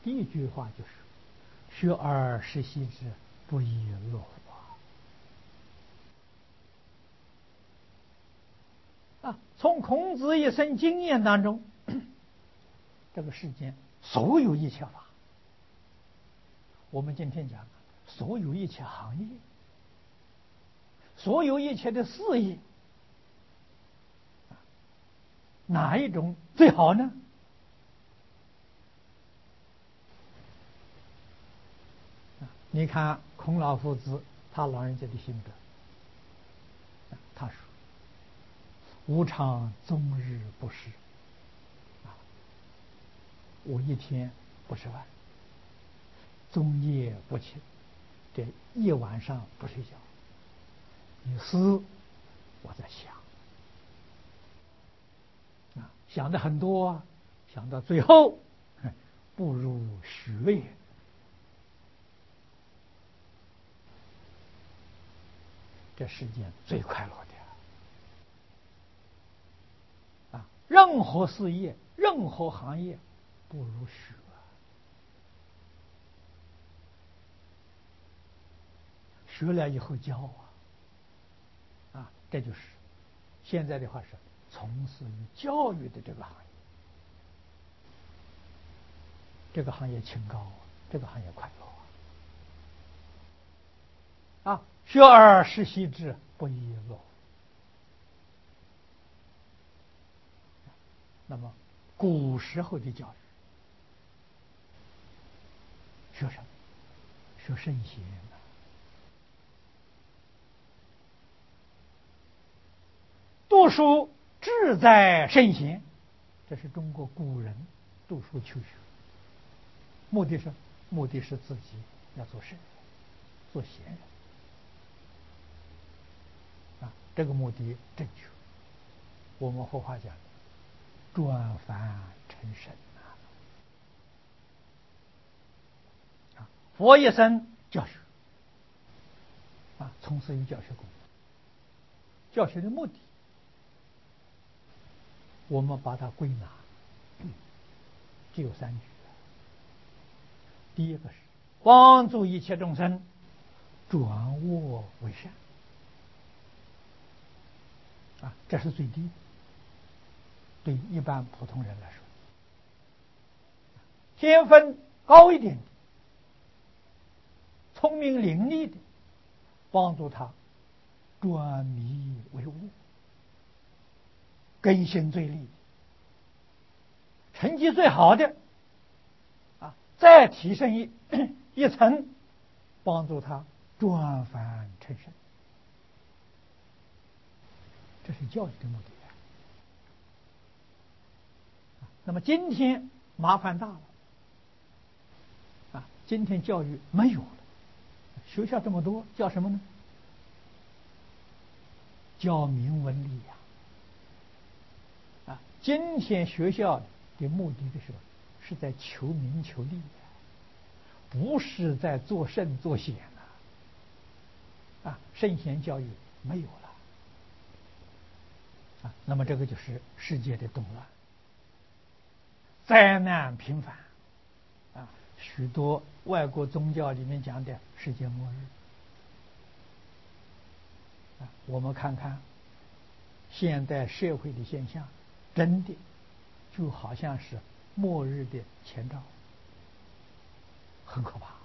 第一句话就是学而时习之，不亦乐乎啊！从孔子一生经验当中，这个世间所有一切法，我们今天讲所有一切行业，所有一切的事业，哪一种最好呢？你看孔老夫子他老人家的心得，他说：“吾尝终日不食，我一天不吃饭，终夜不寝，这一晚上不睡觉。于是我在想，想的很多啊，想到最后，不如学也。这世间最快乐的任何事业、任何行业，不如学。学了以后教这就是现在的话是从事于教育的这个行业。这个行业清高这个行业快乐学而时习之，不亦乐乎。那么古时候的教育学什么？学圣贤读书志在圣贤，这是中国古人读书求学，目的是自己要做圣人，做贤人这个目的正确。我们佛法讲转凡成圣佛一生教学从事于教学工作。教学的目的，我们把它归纳只有3句。第一个是帮助一切众生转恶为善这是最低的，对一般普通人来说。天分高一点的、聪明伶俐的，帮助他转迷为悟，根性最利，成绩最好的再提升一层，帮助他转凡成圣。这是教育的目的那么今天麻烦大了今天教育没有了，学校这么多，教什么呢？教明文理今天学校的目的的时候，是在求名求利不是在做圣做贤圣贤教育没有了那么这个就是世界的动乱，灾难频繁许多外国宗教里面讲的世界末日我们看看现代社会的现象，真的就好像是末日的前兆，很可怕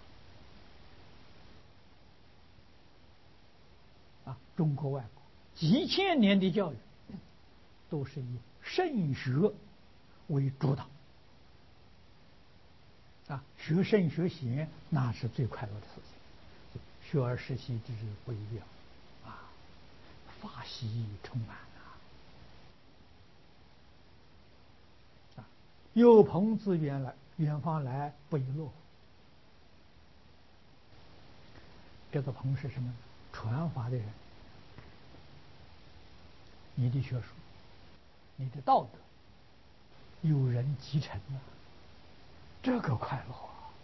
中国外国几千年的教育都是以圣学为主导学圣学贤那是最快乐的事情。学而时习之，不亦乐乎法喜充满有朋自远方来，不亦乐乎。这个朋是什么？传法的人，你的学术，你的道德有人继承这个快乐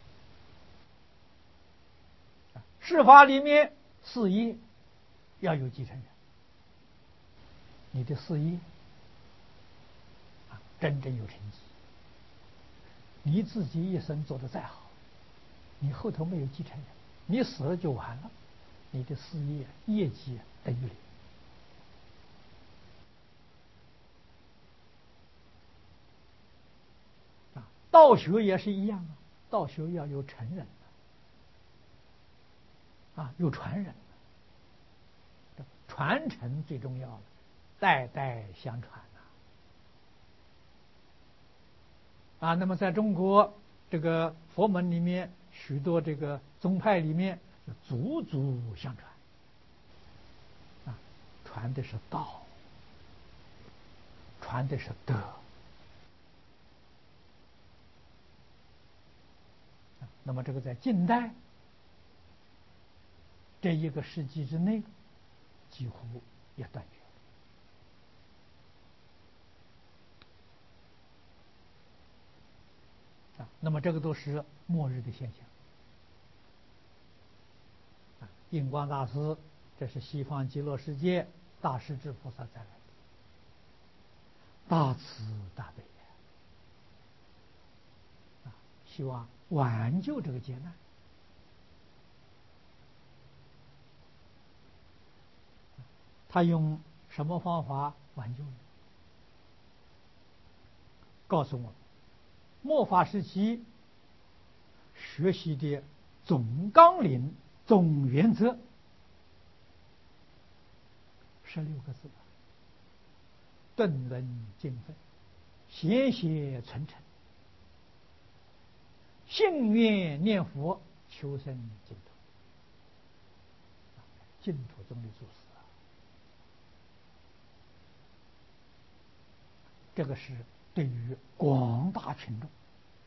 事法里面事业要有继承人，你的事业真正有成绩， 你自己一生做得再好，你后头没有继承人，你死了就完了，你的事业业绩等于零。道学也是一样啊，道学要有成人有传人，传承最重要了，代代相传那么在中国这个佛门里面，许多这个宗派里面祖祖相传传的是道，传的是德。那么这个在近代这一个世纪之内，几乎也断绝那么这个都是末日的现象印光大师，这是西方极乐世界大势至菩萨再来的，大慈大悲希望挽救这个劫难。他用什么方法挽救呢？告诉我们，末法时期学习的总纲领、总原则16个字：顿闻敬分，贤邪存诚，信愿念佛，求生净土。净土中的祖师这个是对于广大群众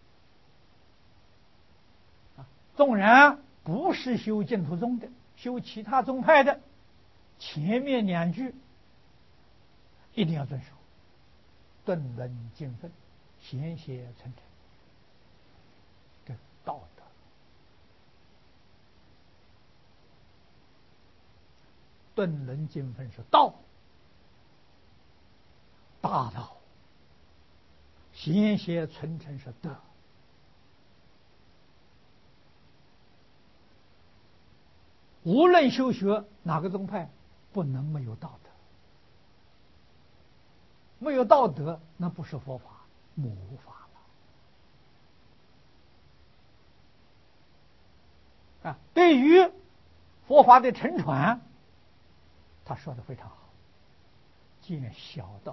纵然不是修净土宗的，修其他宗派的，前面2句一定要遵守：顿闻敬分，贤邪存诚。这道德，顿闻敬分是道，大道；贤邪存诚是德。无论修学哪个宗派，不能没有道德。没有道德，那不是佛法，魔法了对于佛法的沉传，他说的非常好：建小道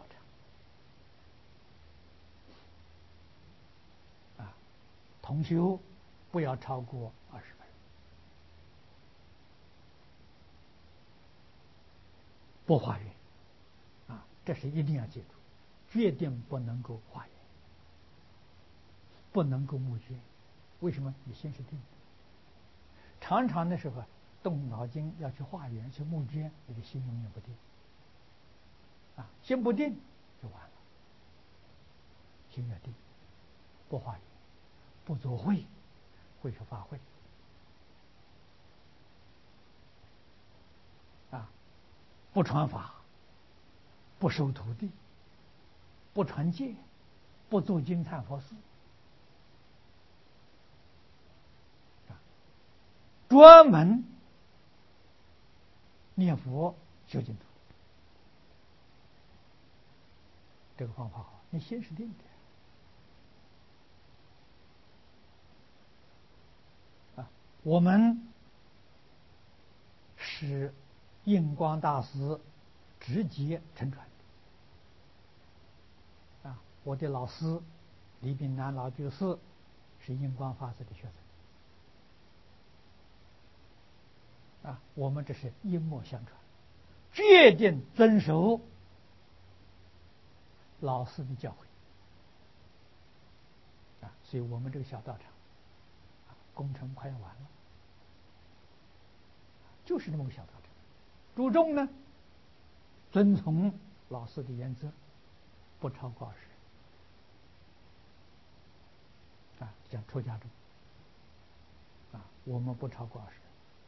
场同修不要超过20个人。不化缘这是一定要记住，决定不能够化缘，不能够募捐。为什么？你心是定的。常常的时候动脑筋要去化缘、去募捐，你的心永远不定心不定就完了。心要定，不化缘，不做会，会是法会不传法，不收徒弟，不传戒，不做金忏佛事，专门念佛修净土。这个方法好，你心是定的我们是印光大师直接承传我的老师李炳南老居士是印光法师的学生我们这是一脉相传，决定遵守老师的教诲所以我们这个小道场工程快要完了，就是这么个小道场。注重呢，遵从老师的原则，不超过20人像出家众我们不超过20人，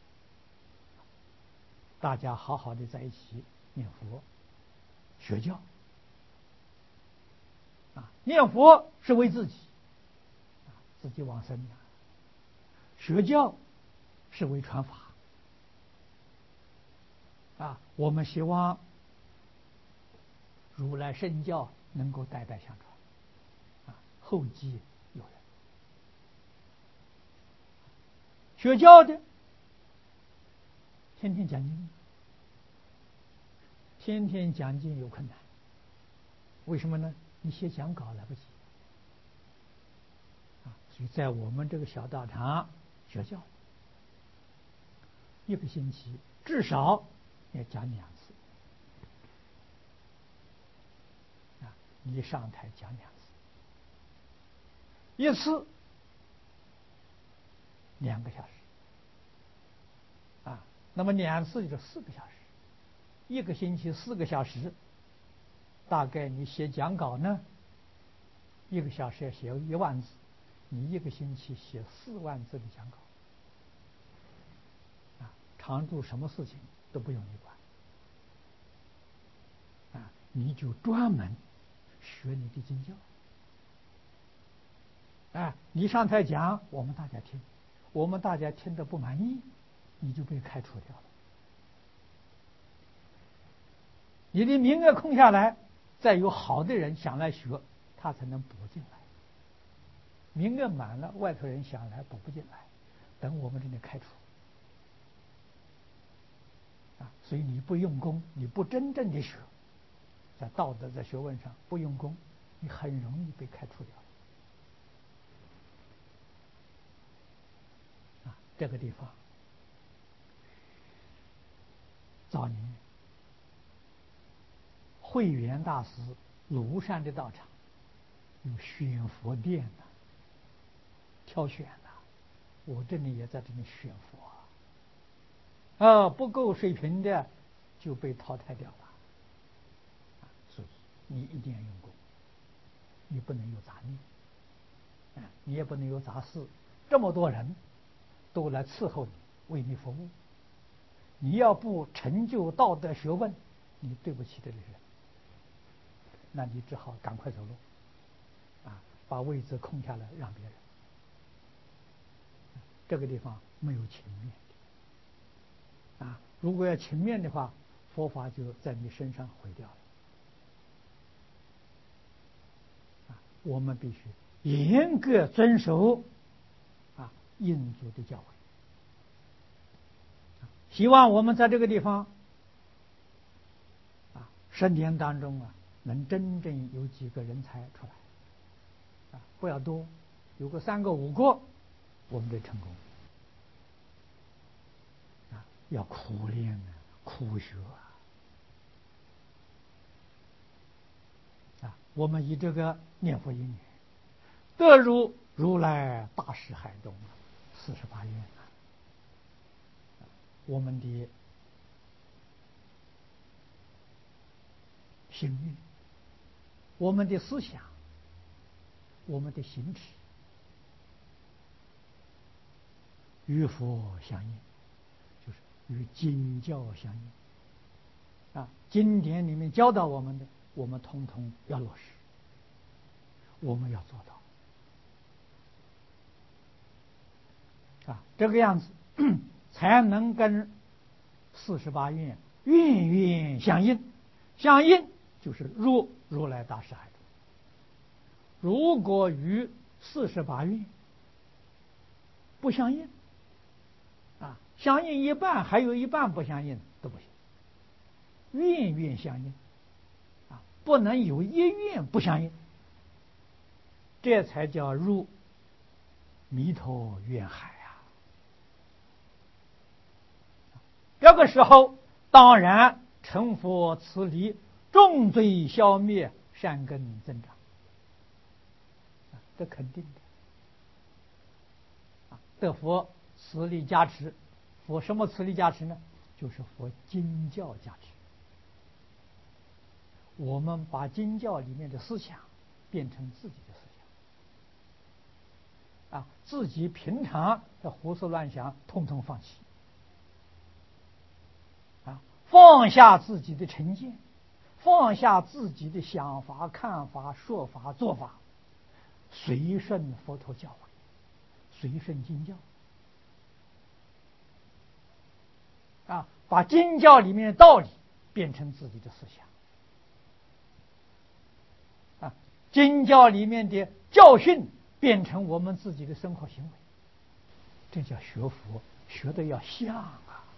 大家好好的在一起念佛学教念佛是为自己自己往生了。学教是为传法啊，我们希望如来圣教能够代代相传啊，后继有人。学教的天天讲经，天天讲经有困难，为什么呢？你写讲稿来不及啊，所以在我们这个小道场学教，一个星期至少要讲2次啊，你上台讲2次，一次2个小时啊，那么2次就是4个小时，一个星期4个小时，大概你写讲稿呢，1个小时要写1万字，你一个星期写4万字的讲稿啊，常住什么事情都不用你管啊，你就专门学你的经教啊，你上台讲，我们大家听，我们大家听得不满意，你就被开除掉了。你的名额空下来，再有好的人想来学，他才能补进来。名额满了，外头人想来补不进来，等我们这里开除啊。所以你不用功，你不真正的学，在道德在学问上不用功，你很容易被开除掉啊。这个地方早年慧远大师庐山的道场有选佛殿的，挑选的，我这里也在这里选佛啊，不够水平的就被淘汰掉了啊。所以你一定要用功，你不能有杂念啊，你也不能有杂事，这么多人都来伺候你，为你服务，你要不成就道德学问，你对不起这些人，那你只好赶快走路啊，把位置空下来让别人。这个地方没有情面的啊，如果要情面的话，佛法就在你身上毁掉了啊。我们必须严格遵守啊印祖的教诲。希望我们在这个地方啊10年当中啊，能真正有几个人才出来啊，不要多，有个3个5个，我们就成功啊。要苦练啊，苦学啊。我们以这个念佛因缘，得入如来大士海中48愿啊。我们的心运，我们的思想，我们的行持与佛相应，就是与经教相应啊。经典里面教导我们的，我们统统要落实，我们要做到啊，这个样子才能跟48愿愿愿相应。相应就是入如来大士海中。如果与48愿不相应啊，相应一半，还有一半不相应都不行。愿愿相应啊，不能有一愿不相应，这才叫入弥陀愿海啊。这个时候当然成佛慈力，重罪消灭，善根增长，这肯定的。得佛慈力加持，佛什么慈力加持呢？就是佛经教加持。我们把经教里面的思想变成自己的思想啊，自己平常的胡思乱想统统放弃啊，放下自己的成见，放下自己的想法、看法、说法、做法，随顺佛陀教诲随顺经教把经教里面的道理变成自己的思想经教里面的教训变成我们自己的生活行为，这叫学佛，学的要像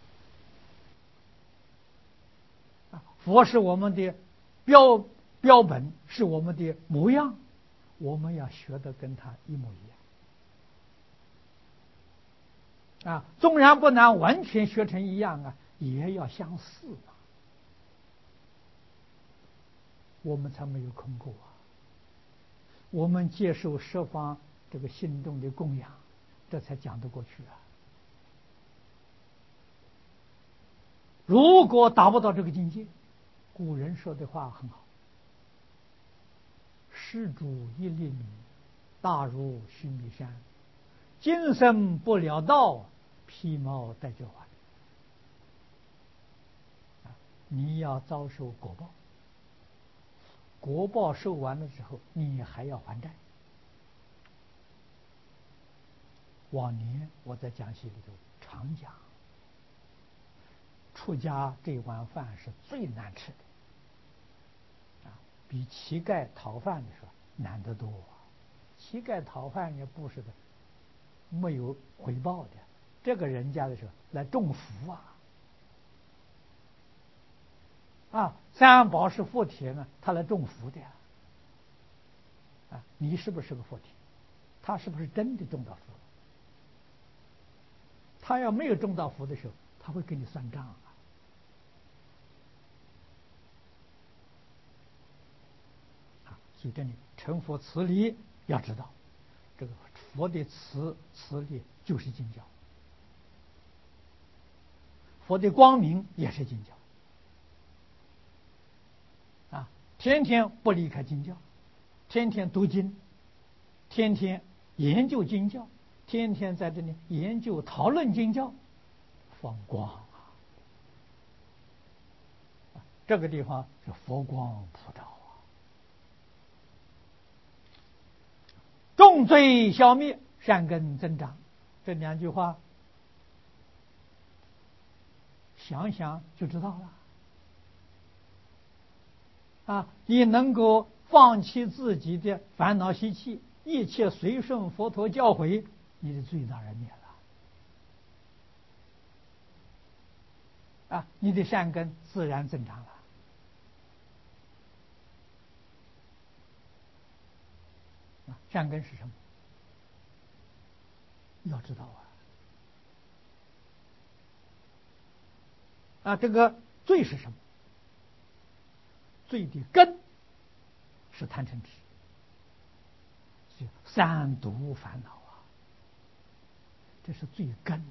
佛是我们的标本，是我们的模样，我们要学的跟他一模一样纵然不能完全学成一样也要相似我们才没有空过我们接受十方这个心动的供养，这才讲得过去如果达不到这个境界，古人说的话很好，施主一粒米，大如须弥山，今生不了道，披毛戴脚环。你要遭受果报，果报受完了之后，你还要还债。往年我在讲习里头常讲，出家这碗饭是最难吃的比乞丐讨饭的时候难得多乞丐讨饭也不是的没有回报的，这个人家的时候来种福三宝是佛体呢，他来种福的你是不是个佛体？他是不是真的种到福？他要没有种到福的时候，他会给你算账所以这里成佛慈理要知道，这个佛的慈理就是经教，佛的光明也是经教天天不离开经教，天天读经，天天研究经教，天天在这里研究讨论经教，放光这个地方是佛光普照重罪消灭，善根增长，这两句话想想就知道了你能够放弃自己的烦恼习气，一切随顺佛陀教诲，你的罪当然灭了你的善根自然增长了善根是什么？要知道这个罪是什么？罪的根是贪嗔痴，三毒烦恼这是罪根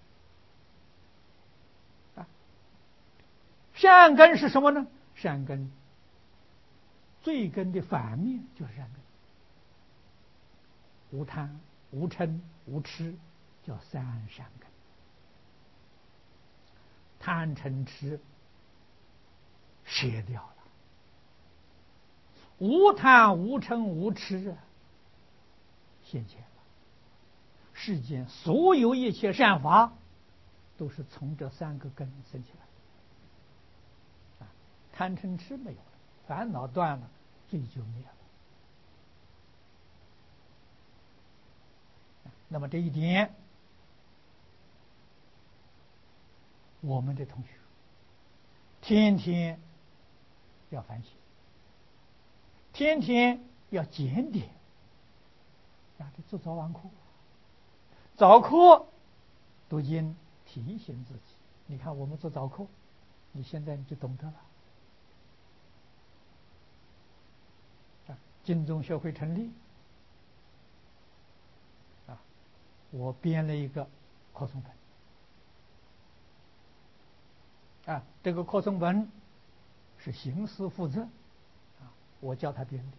善根是什么呢？善根罪根的反面就是善根，无贪无嗔无痴叫三善根。贪嗔痴舍掉了，无贪无嗔无痴现前了。世间所有一切善法都是从这三个根生起来的贪嗔痴没有了，烦恼断了，罪就灭了。那么这一点，我们的同学天天要反省，天天要检点做早晚课，早课读经提醒自己。你看我们做早课，你现在就懂得了。经宗学会成立我编了一个课诵本这个课诵本是行师负责我教他编的。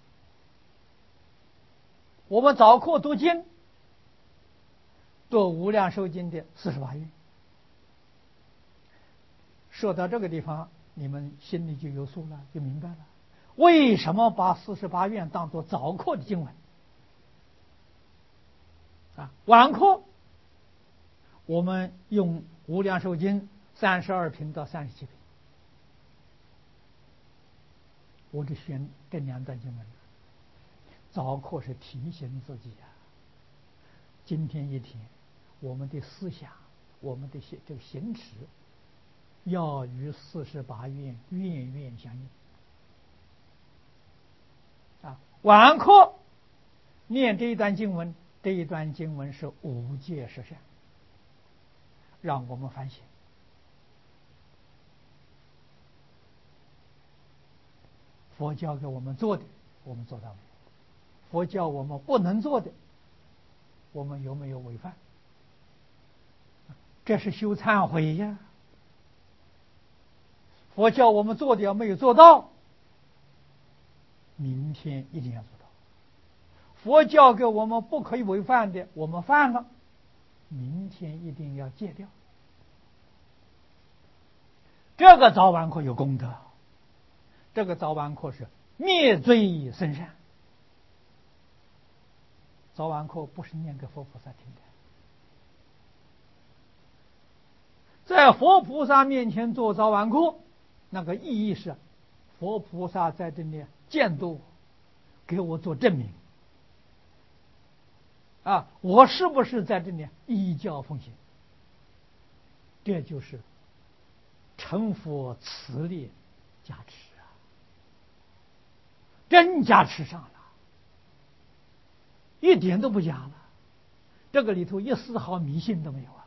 我们早课读经读无量寿经的48愿，说到这个地方，你们心里就有数了，就明白了为什么把48愿当作早课的经文晚课我们用《无量寿经》32品到37品，我就选这2段经文。早课是提醒自己今天一天我们的思想，我们的这个行持，要与48愿愿愿相应。晚课念这一段经文，这一段经文是5戒十善，让我们反省。佛教给我们做的，我们做到没有？佛教我们不能做的，我们有没有违犯？这是修忏悔呀。佛教我们做的要没有做到，明天一定要做到。佛教给我们不可以违犯的，我们犯了，明天一定要戒掉。这个早晚课有功德，这个早晚课是灭罪生善。早晚课不是念给佛菩萨听的，在佛菩萨面前做早晚课，那个意义是佛菩萨在这里监督，给我做证明我是不是在这里依教奉行？这就是成佛慈力加持真加持上了，一点都不假了。这个里头一丝毫迷信都没有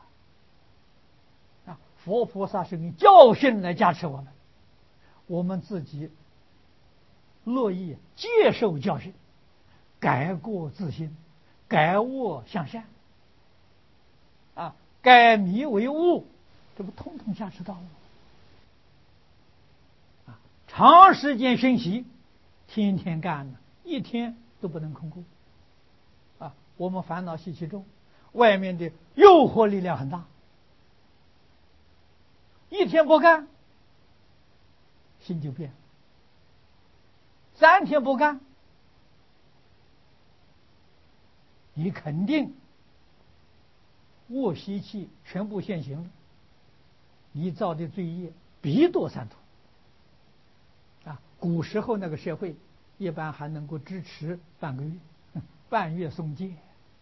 佛菩萨是用教训来加持我们，我们自己乐意接受教训，改过自新，改恶向善改迷为悟，这不通通加持到了吗？长时间学习，天天干呢，一天都不能空过我们烦恼习气重，外面的诱惑力量很大，一天不干，心就变了；3天不干，你肯定恶习气全部现行了，你造的罪业必堕三途古时候那个社会一般还能够支持半个月，半月送戒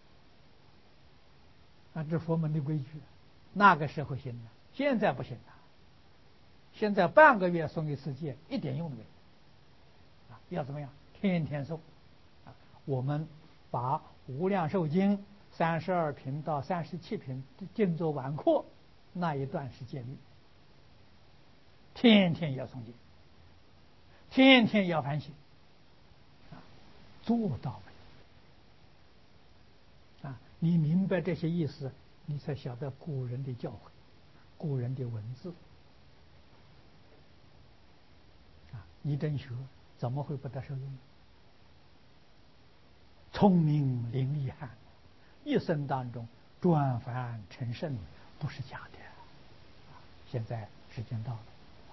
这佛门的规矩，那个时候行的，现在不行了。现在半个月送一次戒，一点用都没有要怎么样？天天送我们把《无量寿经》32品到37品经作晚课那一段是戒律，天天要诵经，天天要反省做到没有你明白这些意思，你才晓得古人的教诲，古人的文字你真学怎么会不得受用？聪明伶俐汉，一生当中转凡成圣，不是假的现在时间到了。